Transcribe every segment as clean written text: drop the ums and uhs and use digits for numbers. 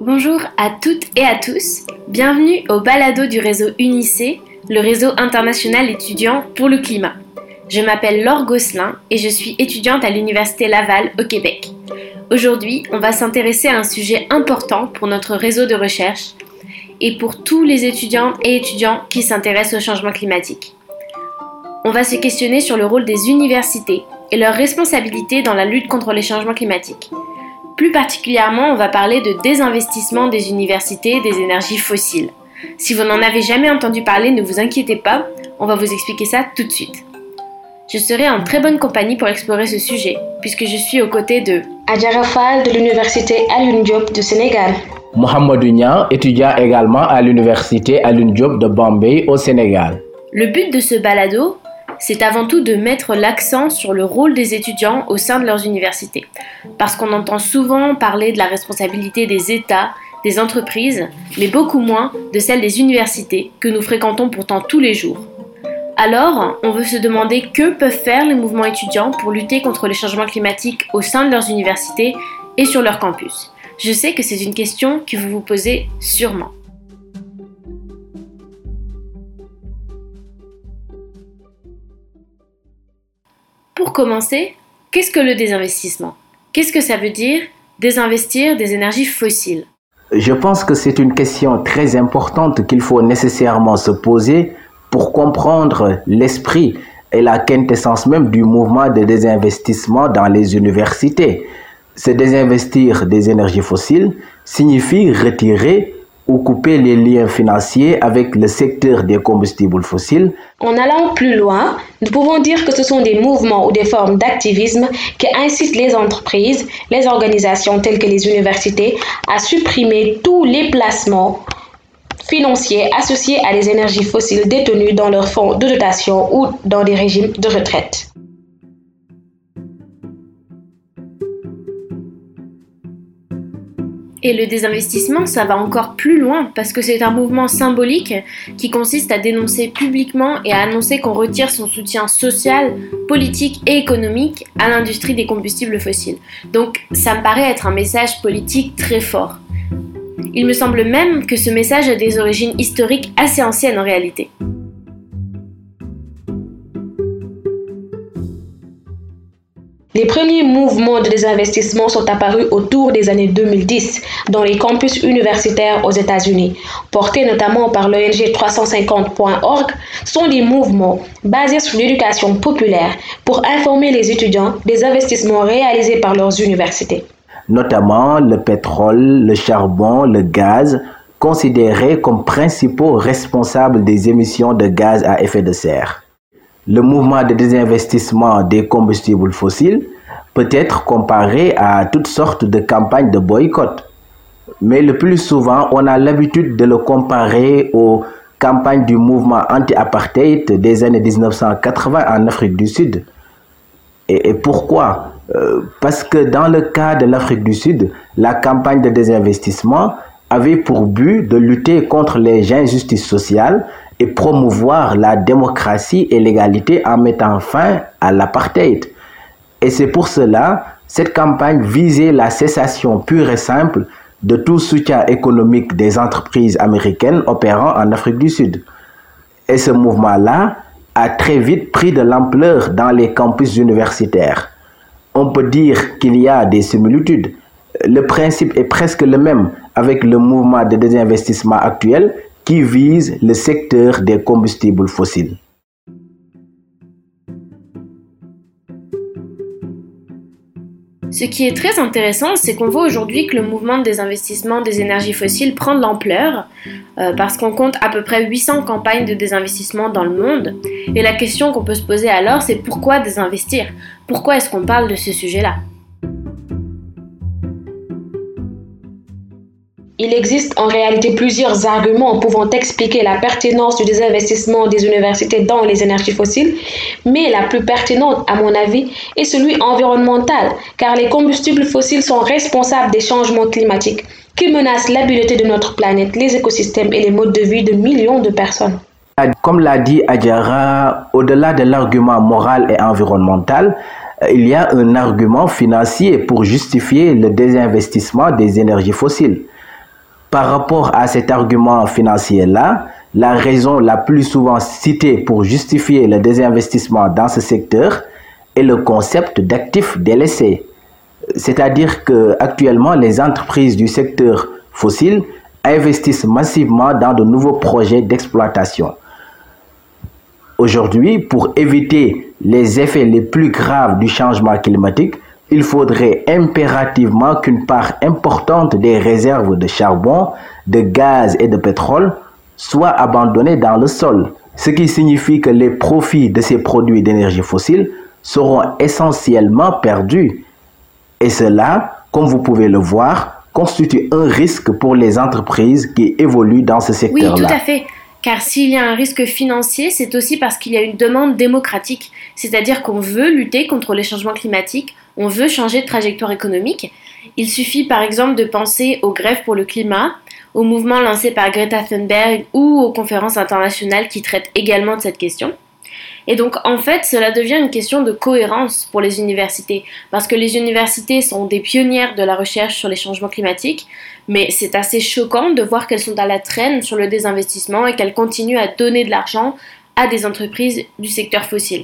Bonjour à toutes et à tous, bienvenue au balado du réseau UNICE, le réseau international étudiant pour le climat. Je m'appelle Laure Gosselin et je suis étudiante à l'Université Laval au Québec. Aujourd'hui, on va s'intéresser à un sujet important pour notre réseau de recherche et pour tous les étudiantes et étudiants qui s'intéressent au changement climatique. On va se questionner sur le rôle des universités et leur responsabilité dans la lutte contre les changements climatiques. Plus particulièrement, on va parler de désinvestissement des universités des énergies fossiles. Si vous n'en avez jamais entendu parler, ne vous inquiétez pas, on va vous expliquer ça tout de suite. Je serai en très bonne compagnie pour explorer ce sujet, puisque je suis aux côtés de Adjara Fall de l'Université Alioune Diop du Sénégal. Mohamedou Niang, étudiant également à l'Université Alioune Diop de Bombay au Sénégal. Le but de ce balado, c'est avant tout de mettre l'accent sur le rôle des étudiants au sein de leurs universités. Parce qu'on entend souvent parler de la responsabilité des États, des entreprises, mais beaucoup moins de celle des universités que nous fréquentons pourtant tous les jours. Alors, on veut se demander que peuvent faire les mouvements étudiants pour lutter contre les changements climatiques au sein de leurs universités et sur leur campus. Je sais que c'est une question que vous vous posez sûrement. Pour commencer, qu'est-ce que le désinvestissement? Qu'est-ce que ça veut dire, désinvestir des énergies fossiles? Je pense que c'est une question très importante qu'il faut nécessairement se poser pour comprendre l'esprit et la quintessence même du mouvement de désinvestissement dans les universités. Se désinvestir des énergies fossiles signifie retirer ou couper les liens financiers avec le secteur des combustibles fossiles. En allant plus loin, nous pouvons dire que ce sont des mouvements ou des formes d'activisme qui incitent les entreprises, les organisations telles que les universités à supprimer tous les placements financiers associés à des énergies fossiles détenues dans leurs fonds de dotation ou dans des régimes de retraite. Et le désinvestissement, ça va encore plus loin parce que c'est un mouvement symbolique qui consiste à dénoncer publiquement et à annoncer qu'on retire son soutien social, politique et économique à l'industrie des combustibles fossiles. Donc ça me paraît être un message politique très fort. Il me semble même que ce message a des origines historiques assez anciennes en réalité. Les premiers mouvements de désinvestissement sont apparus autour des années 2010 dans les campus universitaires aux États-Unis. Portés notamment par l'ONG 350.org, sont des mouvements basés sur l'éducation populaire pour informer les étudiants des investissements réalisés par leurs universités. Notamment le pétrole, le charbon, le gaz, considérés comme principaux responsables des émissions de gaz à effet de serre. Le mouvement de désinvestissement des combustibles fossiles peut être comparé à toutes sortes de campagnes de boycott. Mais le plus souvent, on a l'habitude de le comparer aux campagnes du mouvement anti-apartheid des années 1980 en Afrique du Sud. Et pourquoi? Parce que dans le cas de l'Afrique du Sud, la campagne de désinvestissement avait pour but de lutter contre les injustices sociales et promouvoir la démocratie et l'égalité en mettant fin à l'apartheid. Et c'est pour cela, cette campagne visait la cessation pure et simple de tout soutien économique des entreprises américaines opérant en Afrique du Sud. Et ce mouvement-là a très vite pris de l'ampleur dans les campus universitaires. On peut dire qu'il y a des similitudes. Le principe est presque le même avec le mouvement de désinvestissement actuel qui vise le secteur des combustibles fossiles. Ce qui est très intéressant, c'est qu'on voit aujourd'hui que le mouvement de désinvestissement des énergies fossiles prend de l'ampleur parce qu'on compte à peu près 800 campagnes de désinvestissement dans le monde. Et la question qu'on peut se poser alors, c'est pourquoi désinvestir? Pourquoi est-ce qu'on parle de ce sujet-là? Il existe en réalité plusieurs arguments pouvant expliquer la pertinence du désinvestissement des universités dans les énergies fossiles, mais la plus pertinente, à mon avis, est celui environnemental, car les combustibles fossiles sont responsables des changements climatiques qui menacent l'habileté de notre planète, les écosystèmes et les modes de vie de millions de personnes. Comme l'a dit Adjara, au-delà de l'argument moral et environnemental, il y a un argument financier pour justifier le désinvestissement des énergies fossiles. Par rapport à cet argument financier-là, la raison la plus souvent citée pour justifier le désinvestissement dans ce secteur est le concept d'actifs délaissés. C'est-à-dire qu'actuellement, les entreprises du secteur fossile investissent massivement dans de nouveaux projets d'exploitation. Aujourd'hui, pour éviter les effets les plus graves du changement climatique, il faudrait impérativement qu'une part importante des réserves de charbon, de gaz et de pétrole soit abandonnée dans le sol, ce qui signifie que les profits de ces produits d'énergie fossile seront essentiellement perdus. Et cela, comme vous pouvez le voir, constitue un risque pour les entreprises qui évoluent dans ce secteur-là. Oui, tout à fait. Car s'il y a un risque financier, c'est aussi parce qu'il y a une demande démocratique, c'est-à-dire qu'on veut lutter contre les changements climatiques, on veut changer de trajectoire économique. Il suffit par exemple de penser aux grèves pour le climat, aux mouvements lancés par Greta Thunberg ou aux conférences internationales qui traitent également de cette question. Et donc en fait, cela devient une question de cohérence pour les universités, parce que les universités sont des pionnières de la recherche sur les changements climatiques, mais c'est assez choquant de voir qu'elles sont à la traîne sur le désinvestissement et qu'elles continuent à donner de l'argent à des entreprises du secteur fossile.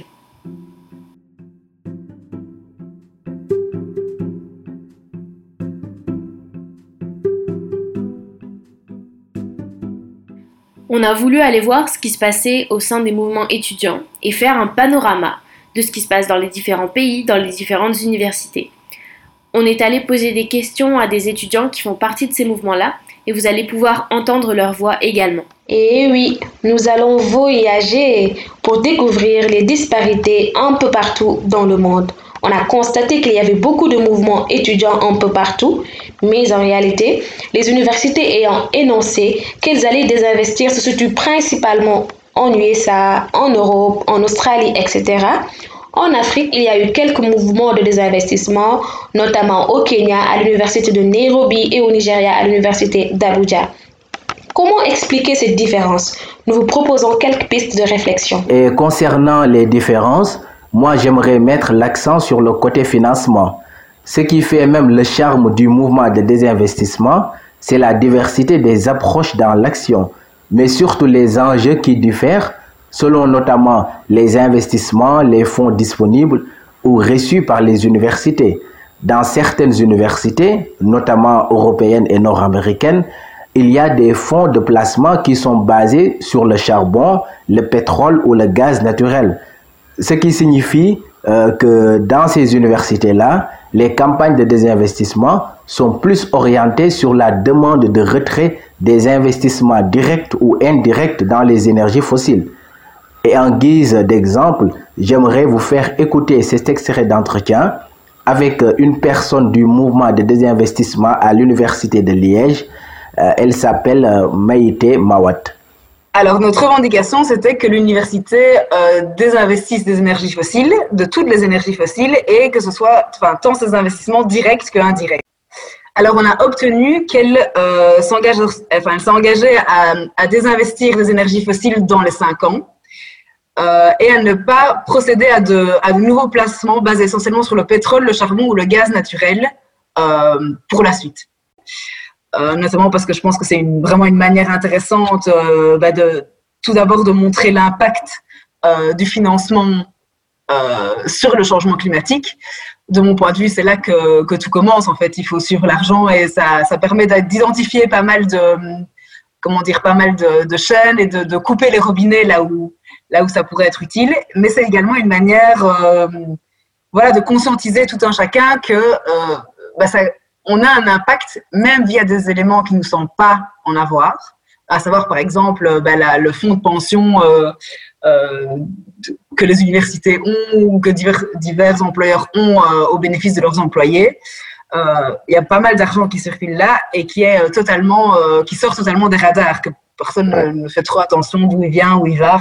On a voulu aller voir ce qui se passait au sein des mouvements étudiants et faire un panorama de ce qui se passe dans les différents pays, dans les différentes universités. On est allé poser des questions à des étudiants qui font partie de ces mouvements-là et vous allez pouvoir entendre leur voix également. Et oui, nous allons voyager pour découvrir les disparités un peu partout dans le monde. On a constaté qu'il y avait beaucoup de mouvements étudiants un peu partout, mais en réalité, les universités ayant énoncé qu'elles allaient désinvestir se situent principalement en USA, en Europe, en Australie, etc. En Afrique, il y a eu quelques mouvements de désinvestissement, notamment au Kenya, à l'université de Nairobi et au Nigeria, à l'université d'Abuja. Comment expliquer cette différence? Nous vous proposons quelques pistes de réflexion. Et concernant les différences, moi j'aimerais mettre l'accent sur le côté financement. Ce qui fait même le charme du mouvement de désinvestissement, c'est la diversité des approches dans l'action, mais surtout les enjeux qui diffèrent selon notamment les investissements, les fonds disponibles ou reçus par les universités. Dans certaines universités, notamment européennes et nord-américaines, il y a des fonds de placement qui sont basés sur le charbon, le pétrole ou le gaz naturel. Ce qui signifie que dans ces universités-là, les campagnes de désinvestissement sont plus orientées sur la demande de retrait des investissements directs ou indirects dans les énergies fossiles. Et en guise d'exemple, j'aimerais vous faire écouter cet extrait d'entretien avec une personne du mouvement de désinvestissement à l'université de Liège. Elle s'appelle Maïté Mawat. Alors, notre revendication, c'était que l'université désinvestisse des énergies fossiles, de toutes les énergies fossiles, et que ce soit tant ces investissements directs qu'indirects. Alors, on a obtenu qu'elle s'est engagée à désinvestir des énergies fossiles dans les 5 ans et à ne pas procéder à de nouveaux placements basés essentiellement sur le pétrole, le charbon ou le gaz naturel pour la suite. Notamment parce que je pense que c'est vraiment une manière intéressante tout d'abord de montrer l'impact du financement sur le changement climatique. De mon point de vue, c'est là que tout commence. En fait, il faut suivre l'argent et ça permet d'identifier pas mal de chaînes et de couper les robinets là où ça pourrait être utile. Mais c'est également une manière de conscientiser tout un chacun que on a un impact même via des éléments qui ne nous semblent pas en avoir, à savoir par exemple le fonds de pension que les universités ont ou que divers employeurs ont au bénéfice de leurs employés. Il y a pas mal d'argent qui circule là et qui sort totalement des radars, que personne ne fait trop attention d'où il vient, où il va.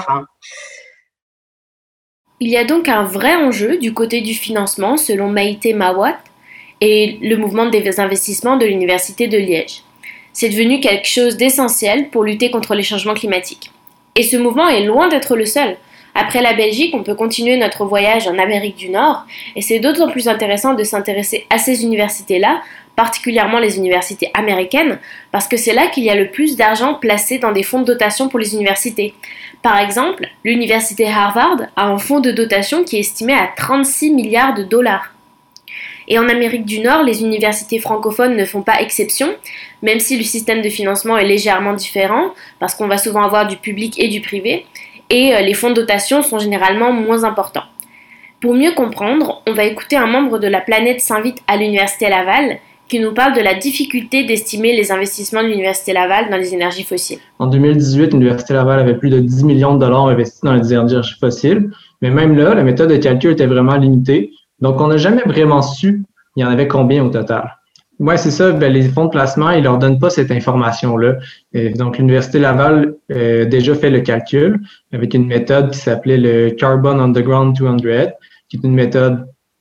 Il y a donc un vrai enjeu du côté du financement selon Maïté Mawat et le mouvement des investissements de l'Université de Liège. C'est devenu quelque chose d'essentiel pour lutter contre les changements climatiques. Et ce mouvement est loin d'être le seul. Après la Belgique, on peut continuer notre voyage en Amérique du Nord, et c'est d'autant plus intéressant de s'intéresser à ces universités-là particulièrement les universités américaines, parce que c'est là qu'il y a le plus d'argent placé dans des fonds de dotation pour les universités. Par exemple, l'université Harvard a un fonds de dotation qui est estimé à 36 milliards de dollars. Et en Amérique du Nord, les universités francophones ne font pas exception, même si le système de financement est légèrement différent, parce qu'on va souvent avoir du public et du privé, et les fonds de dotation sont généralement moins importants. Pour mieux comprendre, on va écouter un membre de la planète s'invite à l'Université Laval qui nous parle de la difficulté d'estimer les investissements de l'Université Laval dans les énergies fossiles. En 2018, l'Université Laval avait plus de 10 millions de dollars investis dans les énergies fossiles, mais même là, la méthode de calcul était vraiment limitée, donc on n'a jamais vraiment su il y en avait combien au total. Ouais, c'est ça, les fonds de placement, ils leur donnent pas cette information-là. Et donc, l'Université Laval a déjà fait le calcul avec une méthode qui s'appelait le Carbon Underground 200, qui est une méthode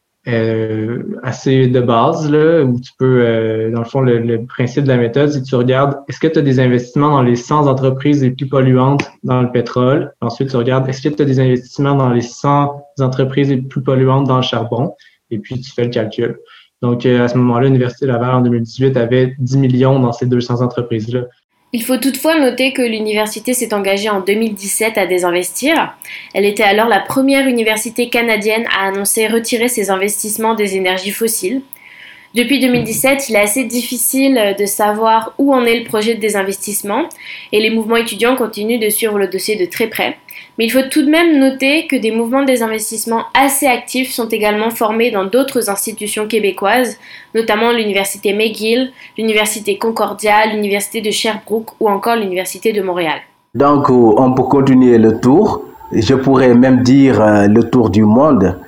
assez de base, là, où tu peux, dans le fond, le principe de la méthode, c'est que tu regardes, est-ce que tu as des investissements dans les 100 entreprises les plus polluantes dans le pétrole? Ensuite, tu regardes, est-ce que tu as des investissements dans les 100 entreprises les plus polluantes dans le charbon? Et puis, tu fais le calcul. Donc, à ce moment-là, l'Université Laval, en 2018, avait 10 millions dans ces 200 entreprises-là. Il faut toutefois noter que l'université s'est engagée en 2017 à désinvestir. Elle était alors la première université canadienne à annoncer retirer ses investissements des énergies fossiles. Depuis 2017, il est assez difficile de savoir où en est le projet de désinvestissement et les mouvements étudiants continuent de suivre le dossier de très près. Mais il faut tout de même noter que des mouvements de désinvestissement assez actifs sont également formés dans d'autres institutions québécoises, notamment l'Université McGill, l'Université Concordia, l'Université de Sherbrooke ou encore l'Université de Montréal. Donc, on peut continuer le tour. Je pourrais même dire le tour du monde.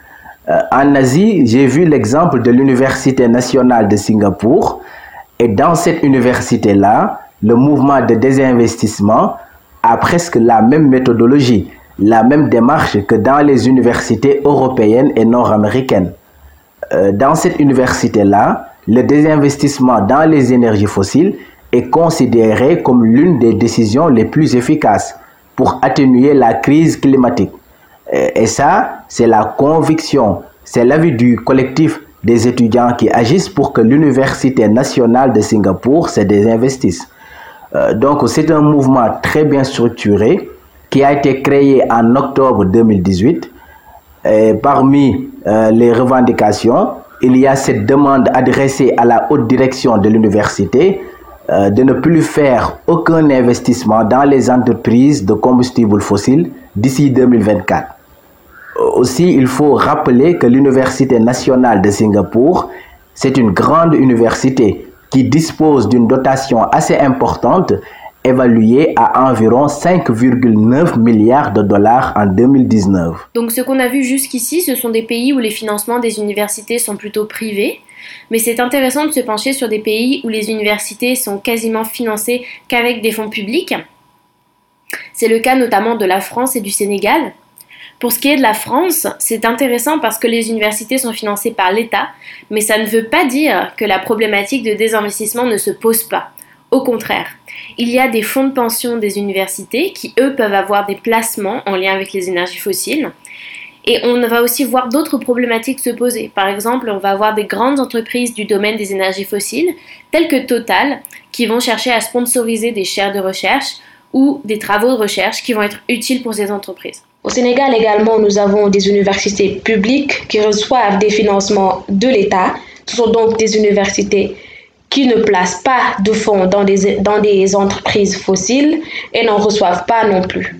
En Asie, j'ai vu l'exemple de l'Université nationale de Singapour. Et dans cette université-là, le mouvement de désinvestissement a presque la même méthodologie, la même démarche que dans les universités européennes et nord-américaines. Dans cette université-là, le désinvestissement dans les énergies fossiles est considéré comme l'une des décisions les plus efficaces pour atténuer la crise climatique. Et ça, c'est la conviction, c'est l'avis du collectif des étudiants qui agissent pour que l'Université nationale de Singapour se désinvestisse. Donc, c'est un mouvement très bien structuré qui a été créé en octobre 2018. Et parmi les revendications, il y a cette demande adressée à la haute direction de l'université de ne plus faire aucun investissement dans les entreprises de combustibles fossiles d'ici 2024. Aussi, il faut rappeler que l'Université nationale de Singapour, c'est une grande université qui dispose d'une dotation assez importante, évaluée à environ 5,9 milliards de dollars en 2019. Donc ce qu'on a vu jusqu'ici, ce sont des pays où les financements des universités sont plutôt privés, mais c'est intéressant de se pencher sur des pays où les universités sont quasiment financées qu'avec des fonds publics. C'est le cas notamment de la France et du Sénégal. Pour ce qui est de la France, c'est intéressant parce que les universités sont financées par l'État, mais ça ne veut pas dire que la problématique de désinvestissement ne se pose pas. Au contraire, il y a des fonds de pension des universités qui, eux, peuvent avoir des placements en lien avec les énergies fossiles. Et on va aussi voir d'autres problématiques se poser. Par exemple, on va avoir des grandes entreprises du domaine des énergies fossiles, telles que Total, qui vont chercher à sponsoriser des chaires de recherche ou des travaux de recherche qui vont être utiles pour ces entreprises. Au Sénégal également, nous avons des universités publiques qui reçoivent des financements de l'État. Ce sont donc des universités qui ne placent pas de fonds dans des entreprises fossiles et n'en reçoivent pas non plus.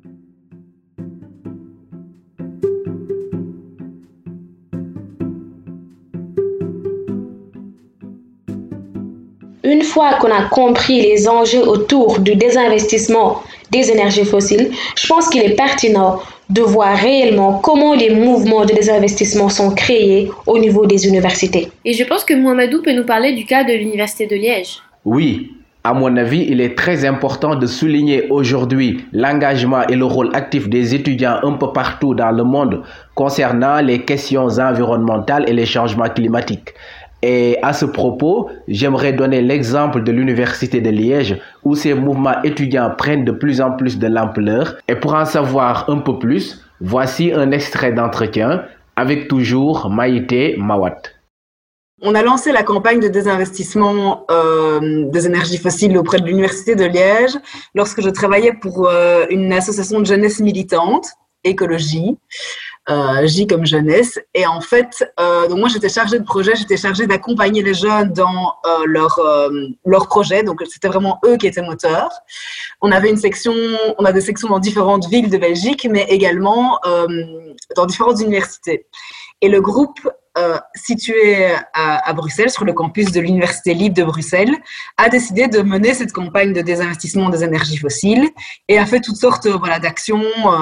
Une fois qu'on a compris les enjeux autour du désinvestissement des énergies fossiles, je pense qu'il est pertinent de voir réellement comment les mouvements de désinvestissement sont créés au niveau des universités. Et je pense que Mohamedou peut nous parler du cas de l'Université de Liège. Oui, à mon avis, il est très important de souligner aujourd'hui l'engagement et le rôle actif des étudiants un peu partout dans le monde concernant les questions environnementales et les changements climatiques. Et à ce propos, j'aimerais donner l'exemple de l'Université de Liège où ces mouvements étudiants prennent de plus en plus de l'ampleur. Et pour en savoir un peu plus, voici un extrait d'entretien avec toujours Maïté Mawat. On a lancé la campagne de désinvestissement des énergies fossiles auprès de l'Université de Liège lorsque je travaillais pour une association de jeunesse militante, écologie, J comme jeunesse. Et en fait, donc moi j'étais chargée de projet, j'étais chargée d'accompagner les jeunes dans leur projet. Donc c'était vraiment eux qui étaient moteurs. On a des sections dans différentes villes de Belgique, mais également dans différentes universités. Et le groupe situé à Bruxelles, sur le campus de l'Université libre de Bruxelles, a décidé de mener cette campagne de désinvestissement des énergies fossiles et a fait toutes sortes d'actions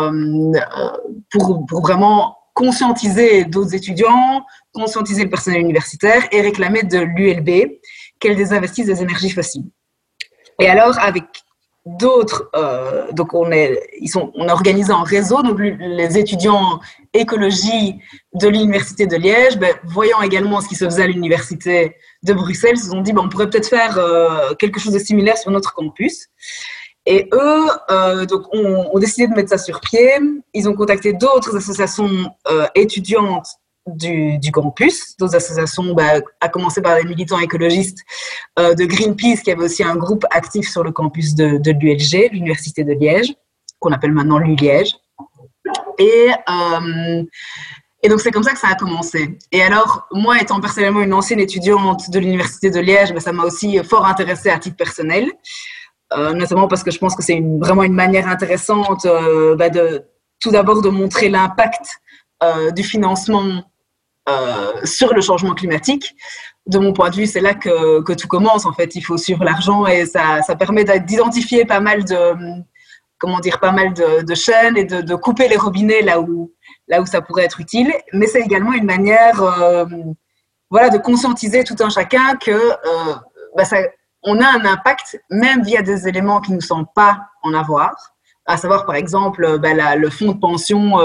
pour vraiment conscientiser d'autres étudiants, conscientiser le personnel universitaire et réclamer de l'ULB qu'elle désinvestisse des énergies fossiles. Et alors, avec d'autres, donc on a organisé un réseau, donc les étudiants écologie de l'Université de Liège, voyant également ce qui se faisait à l'Université de Bruxelles, se sont dit on pourrait peut-être faire quelque chose de similaire sur notre campus. Et eux donc ont décidé de mettre ça sur pied. Ils ont contacté d'autres associations étudiantes du campus, d'autres associations, à commencer par les militants écologistes de Greenpeace, qui avait aussi un groupe actif sur le campus de l'ULG, l'Université de Liège, qu'on appelle maintenant l'ULiège. Et donc, c'est comme ça que ça a commencé. Et alors, moi, étant personnellement une ancienne étudiante de l'Université de Liège, ça m'a aussi fort intéressée à titre personnel, notamment parce que je pense que c'est vraiment une manière intéressante tout d'abord de montrer l'impact du financement sur le changement climatique. De mon point de vue, c'est là que tout commence. En fait, il faut suivre l'argent et ça permet d'identifier pas mal de chaînes et de couper les robinets là où ça pourrait être utile. Mais c'est également une manière de conscientiser tout un chacun que on a un impact, même via des éléments qui ne nous semblent pas en avoir, à savoir par exemple le fonds de pension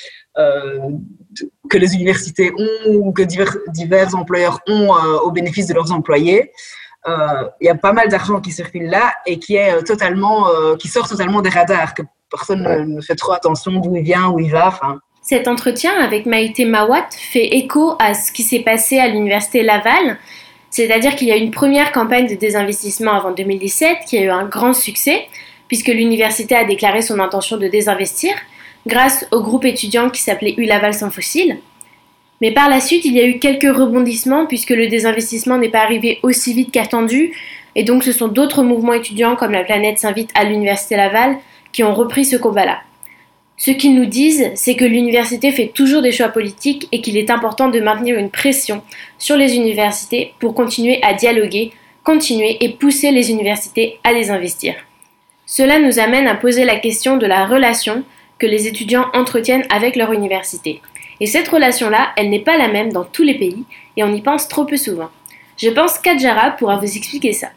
que les universités ont ou que divers employeurs ont au bénéfice de leurs employés. Il y a pas mal d'argent qui circule là et qui sort totalement des radars, que personne ne fait trop attention d'où il vient, où il va. Cet entretien avec Maïté Mawat fait écho à ce qui s'est passé à l'Université Laval, c'est-à-dire qu'il y a eu une première campagne de désinvestissement avant 2017 qui a eu un grand succès, puisque l'université a déclaré son intention de désinvestir grâce au groupe étudiant qui s'appelait U-Laval sans fossiles. Mais par la suite, il y a eu quelques rebondissements puisque le désinvestissement n'est pas arrivé aussi vite qu'attendu, et donc ce sont d'autres mouvements étudiants comme la Planète s'invite à l'Université Laval qui ont repris ce combat-là. Ce qu'ils nous disent, c'est que l'université fait toujours des choix politiques et qu'il est important de maintenir une pression sur les universités pour continuer à dialoguer, continuer et pousser les universités à désinvestir. Cela nous amène à poser la question de la relation que les étudiants entretiennent avec leur université. Et cette relation-là, elle n'est pas la même dans tous les pays et on y pense trop peu souvent. Je pense qu'Adjara pourra vous expliquer ça.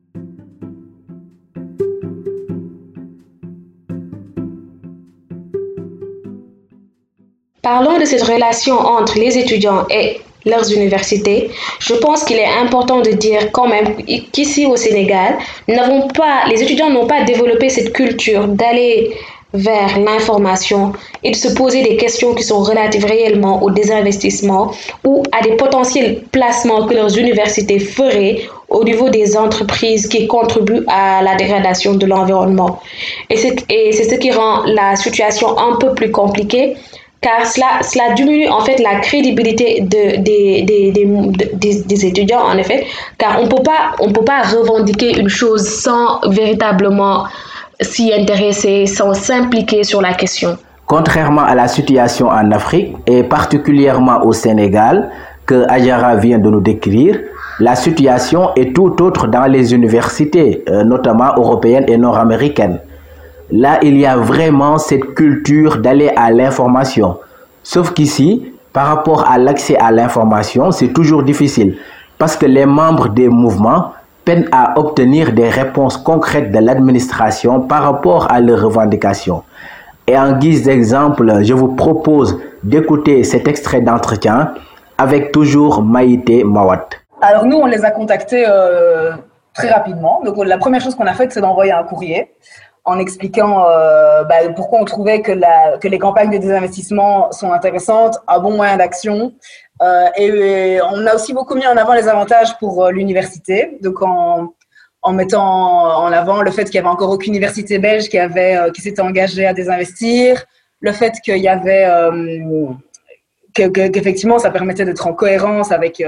Parlons de cette relation entre les étudiants et leurs universités. Je pense qu'il est important de dire quand même qu'ici au Sénégal, les étudiants n'ont pas développé cette culture d'aller vers l'information et de se poser des questions qui sont relatives réellement au désinvestissement ou à des potentiels placements que leurs universités feraient au niveau des entreprises qui contribuent à la dégradation de l'environnement. Et c'est ce qui rend la situation un peu plus compliquée, car cela diminue en fait la crédibilité des étudiants, en effet, car on peut pas revendiquer une chose sans véritablement s'y intéresser, sans s'impliquer sur la question. Contrairement à la situation en Afrique et particulièrement au Sénégal que Adjara vient de nous décrire, la situation est tout autre dans les universités, notamment européennes et nord-américaines. Là, il y a vraiment cette culture d'aller à l'information. Sauf qu'ici, par rapport à l'accès à l'information, c'est toujours difficile parce que les membres des mouvements peinent à obtenir des réponses concrètes de l'administration par rapport à leurs revendications. Et en guise d'exemple, je vous propose d'écouter cet extrait d'entretien avec toujours Maïté Mawat. Alors nous, on les a contactés très rapidement. Donc la première chose qu'on a faite, c'est d'envoyer un courrier en expliquant pourquoi on trouvait que les campagnes de désinvestissement sont intéressantes, un bon moyen d'action. Et on a aussi beaucoup mis en avant les avantages pour l'université, donc en mettant en avant le fait qu'il n'y avait encore aucune université belge qui s'était engagée à désinvestir, le fait qu'il y avait qu'effectivement ça permettait d'être en cohérence avec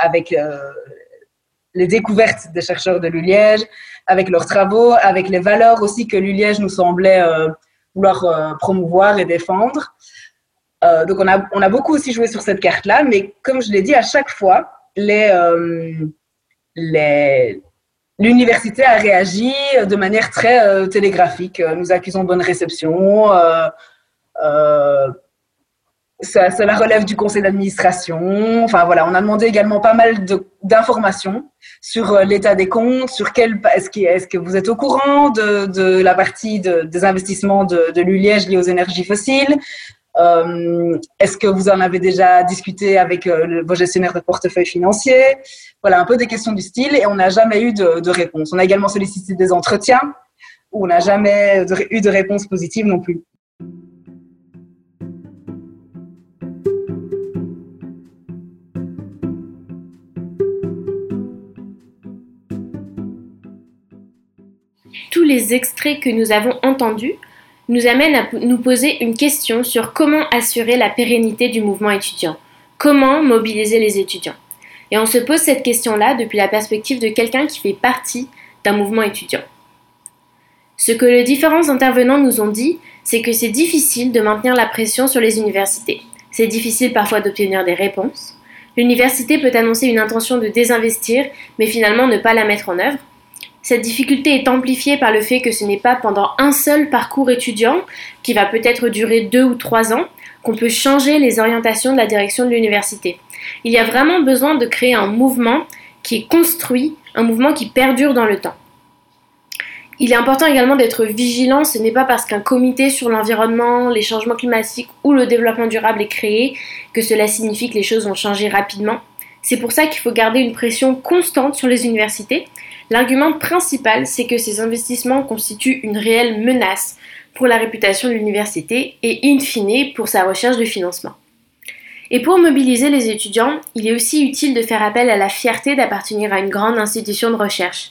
les découvertes des chercheurs de l'ULiège, avec leurs travaux, avec les valeurs aussi que l'ULiège nous semblait vouloir promouvoir et défendre. Donc on a beaucoup aussi joué sur cette carte-là, mais comme je l'ai dit, à chaque fois, l'université a réagi de manière très télégraphique, nous accusons de bonne réception, cela relève du conseil d'administration. Enfin voilà, on a demandé également pas mal d'informations sur l'état des comptes, sur est-ce que vous êtes au courant de la partie des investissements de l'ULiège liés aux énergies fossiles. Est-ce que vous en avez déjà discuté avec vos gestionnaires de portefeuille financier? Voilà, un peu des questions du style, et on n'a jamais eu de réponse. On a également sollicité des entretiens où on n'a jamais eu de réponse positive non plus. Tous les extraits que nous avons entendus nous amènent à nous poser une question sur comment assurer la pérennité du mouvement étudiant, comment mobiliser les étudiants. Et on se pose cette question-là depuis la perspective de quelqu'un qui fait partie d'un mouvement étudiant. Ce que les différents intervenants nous ont dit, c'est que c'est difficile de maintenir la pression sur les universités. C'est difficile parfois d'obtenir des réponses. L'université peut annoncer une intention de désinvestir, mais finalement ne pas la mettre en œuvre. Cette difficulté est amplifiée par le fait que ce n'est pas pendant un seul parcours étudiant, qui va peut-être durer 2 ou 3 ans, qu'on peut changer les orientations de la direction de l'université. Il y a vraiment besoin de créer un mouvement qui est construit, un mouvement qui perdure dans le temps. Il est important également d'être vigilant, ce n'est pas parce qu'un comité sur l'environnement, les changements climatiques ou le développement durable est créé que cela signifie que les choses vont changer rapidement. C'est pour ça qu'il faut garder une pression constante sur les universités. L'argument principal, c'est que ces investissements constituent une réelle menace pour la réputation de l'université et in fine pour sa recherche de financement. Et pour mobiliser les étudiants, il est aussi utile de faire appel à la fierté d'appartenir à une grande institution de recherche.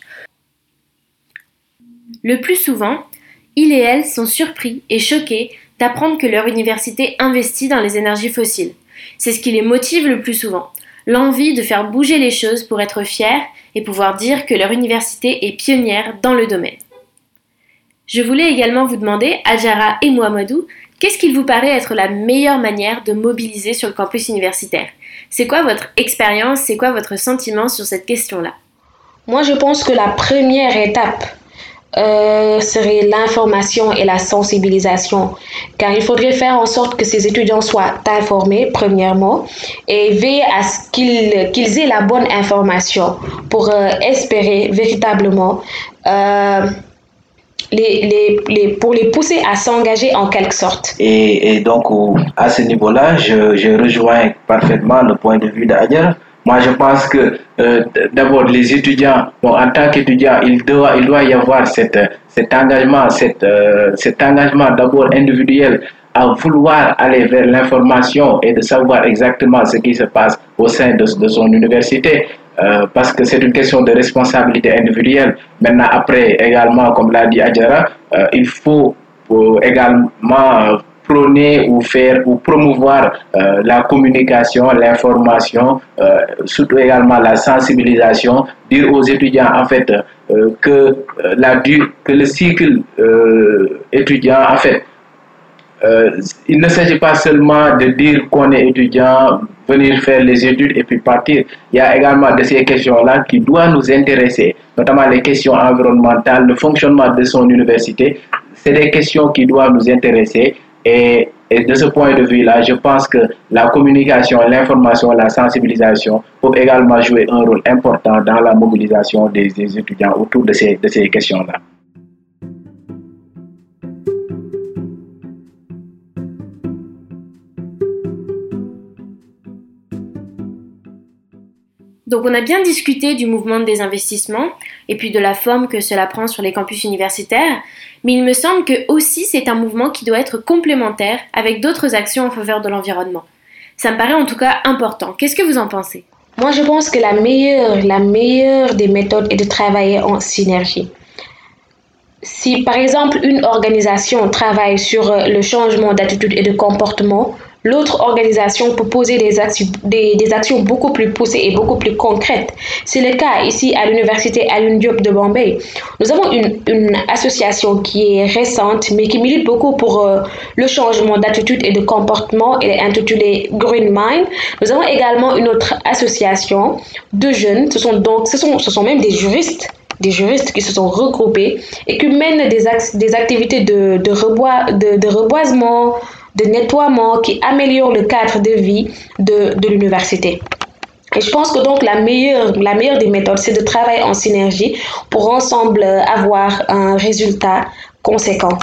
Le plus souvent, ils et elles sont surpris et choqués d'apprendre que leur université investit dans les énergies fossiles. C'est ce qui les motive le plus souvent. L'envie de faire bouger les choses pour être fiers et pouvoir dire que leur université est pionnière dans le domaine. Je voulais également vous demander, Adjara et Mohamedou, qu'est-ce qu'il vous paraît être la meilleure manière de mobiliser sur le campus universitaire? C'est quoi votre expérience, c'est quoi votre sentiment sur cette question-là? Moi, je pense que la première étape serait l'information et la sensibilisation, car il faudrait faire en sorte que ces étudiants soient informés, premièrement, et veiller à ce qu'ils aient la bonne information pour espérer véritablement pour les pousser à s'engager en quelque sorte. Et donc, à ce niveau-là, je rejoins parfaitement le point de vue d'Adjara. Moi, je pense que d'abord, les étudiants, en tant qu'étudiants, il doit y avoir cet engagement d'abord individuel à vouloir aller vers l'information et de savoir exactement ce qui se passe au sein de son université. Parce que c'est une question de responsabilité individuelle. Maintenant, après, également, comme l'a dit Adjara, il faut également prôner ou promouvoir la communication, l'information, surtout également la sensibilisation, dire aux étudiants en fait que le cycle étudiant en fait il ne s'agit pas seulement de dire qu'on est étudiant, venir faire les études et puis partir. Il y a également de ces questions-là qui doivent nous intéresser, notamment les questions environnementales, le fonctionnement de son université. C'est des questions qui doivent nous intéresser. Et de ce point de vue-là, je pense que la communication, l'information, la sensibilisation peuvent également jouer un rôle important dans la mobilisation des étudiants autour de ces questions-là. Donc on a bien discuté du mouvement de désinvestissement et puis de la forme que cela prend sur les campus universitaires, mais il me semble que aussi c'est un mouvement qui doit être complémentaire avec d'autres actions en faveur de l'environnement. Ça me paraît en tout cas important. Qu'est-ce que vous en pensez? Moi, je pense que la meilleure des méthodes est de travailler en synergie. Si, par exemple, une organisation travaille sur le changement d'attitude et de comportement, l'autre organisation peut poser des actions beaucoup plus poussées et beaucoup plus concrètes. C'est le cas ici à l'université Alioune Diop de Bombay. Nous avons une association qui est récente, mais qui milite beaucoup pour le changement d'attitude et de comportement. Elle est intitulée Green Mind. Nous avons également une autre association de jeunes. Ce sont même des juristes qui se sont regroupés et qui mènent des activités de reboisement, de nettoiement, qui améliorent le cadre de vie de l'université. Et je pense que donc la meilleure des méthodes, c'est de travailler en synergie pour ensemble avoir un résultat conséquent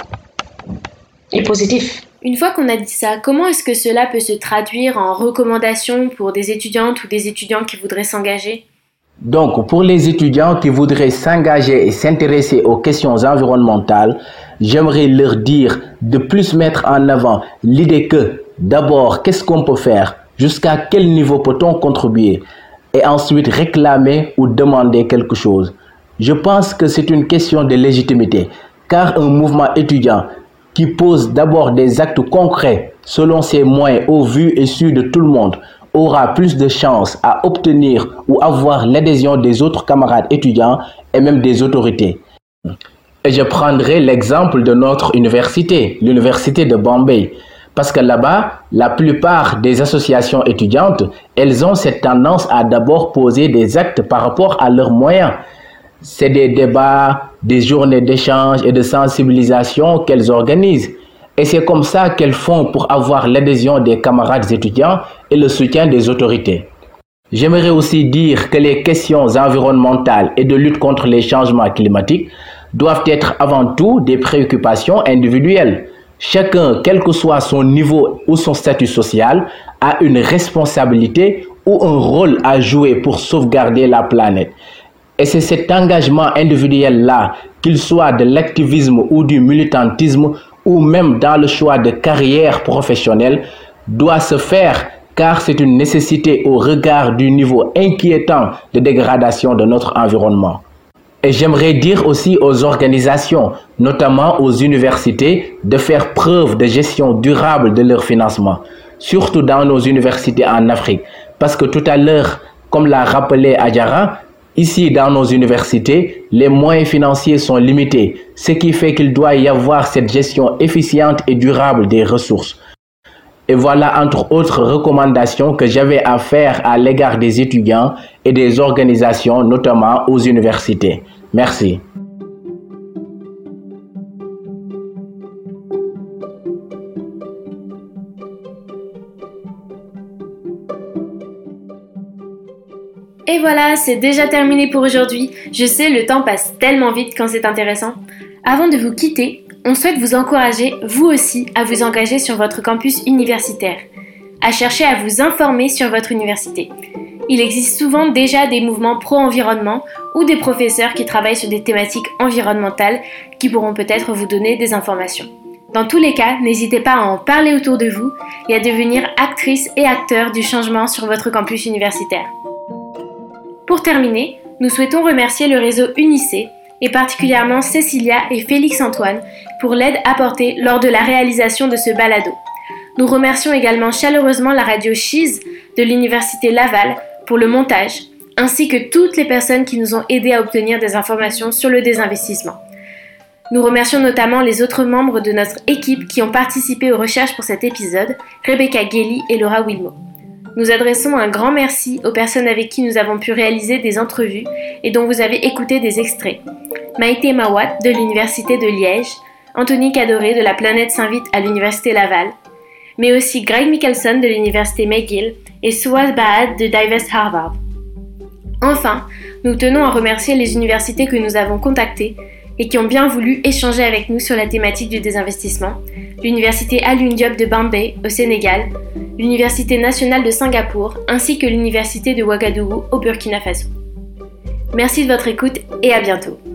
et positif. Une fois qu'on a dit ça, comment est-ce que cela peut se traduire en recommandations pour des étudiantes ou des étudiants qui voudraient s'engager? Donc, pour les étudiants qui voudraient s'engager et s'intéresser aux questions environnementales, j'aimerais leur dire de plus mettre en avant l'idée que, d'abord, qu'est-ce qu'on peut faire? Jusqu'à quel niveau peut-on contribuer? Et ensuite, réclamer ou demander quelque chose. Je pense que c'est une question de légitimité, car un mouvement étudiant qui pose d'abord des actes concrets selon ses moyens au vu et su de tout le monde, aura plus de chances à obtenir ou avoir l'adhésion des autres camarades étudiants et même des autorités. Et je prendrai l'exemple de notre université, l'université de Bombay, parce que là-bas, la plupart des associations étudiantes, elles ont cette tendance à d'abord poser des actes par rapport à leurs moyens. C'est des débats, des journées d'échange et de sensibilisation qu'elles organisent. Et c'est comme ça qu'elles font pour avoir l'adhésion des camarades étudiants et le soutien des autorités. J'aimerais aussi dire que les questions environnementales et de lutte contre les changements climatiques doivent être avant tout des préoccupations individuelles. Chacun, quel que soit son niveau ou son statut social, a une responsabilité ou un rôle à jouer pour sauvegarder la planète. Et c'est cet engagement individuel-là, qu'il soit de l'activisme ou du militantisme, ou même dans le choix de carrière professionnelle, doit se faire car c'est une nécessité au regard du niveau inquiétant de dégradation de notre environnement. Et j'aimerais dire aussi aux organisations, notamment aux universités, de faire preuve de gestion durable de leur financement, surtout dans nos universités en Afrique. Parce que tout à l'heure, comme l'a rappelé Adjara, ici dans nos universités, les moyens financiers sont limités, ce qui fait qu'il doit y avoir cette gestion efficiente et durable des ressources. Et voilà entre autres recommandations que j'avais à faire à l'égard des étudiants et des organisations, notamment aux universités. Merci. Et voilà, c'est déjà terminé pour aujourd'hui. Je sais, le temps passe tellement vite quand c'est intéressant. Avant de vous quitter, on souhaite vous encourager, vous aussi, à vous engager sur votre campus universitaire, à chercher à vous informer sur votre université. Il existe souvent déjà des mouvements pro-environnement ou des professeurs qui travaillent sur des thématiques environnementales qui pourront peut-être vous donner des informations. Dans tous les cas, n'hésitez pas à en parler autour de vous et à devenir actrice et acteur du changement sur votre campus universitaire. Pour terminer, nous souhaitons remercier le réseau UNICE et particulièrement Cécilia et Félix Antoine pour l'aide apportée lors de la réalisation de ce balado. Nous remercions également chaleureusement la radio Chiz de l'Université Laval pour le montage, ainsi que toutes les personnes qui nous ont aidés à obtenir des informations sur le désinvestissement. Nous remercions notamment les autres membres de notre équipe qui ont participé aux recherches pour cet épisode, Rebecca Gelly et Laura Wilmo. Nous adressons un grand merci aux personnes avec qui nous avons pu réaliser des entrevues et dont vous avez écouté des extraits. Maïté Mawat de l'Université de Liège, Anthony Cadoré de la Planète Saint-Vite à l'Université Laval, mais aussi Greg Mickelson de l'Université McGill et Suaz Bahad de Divest Harvard. Enfin, nous tenons à remercier les universités que nous avons contactées et qui ont bien voulu échanger avec nous sur la thématique du désinvestissement, l'Université Alioune Diop de Bambey au Sénégal, l'Université nationale de Singapour ainsi que l'Université de Ouagadougou au Burkina Faso. Merci de votre écoute et à bientôt.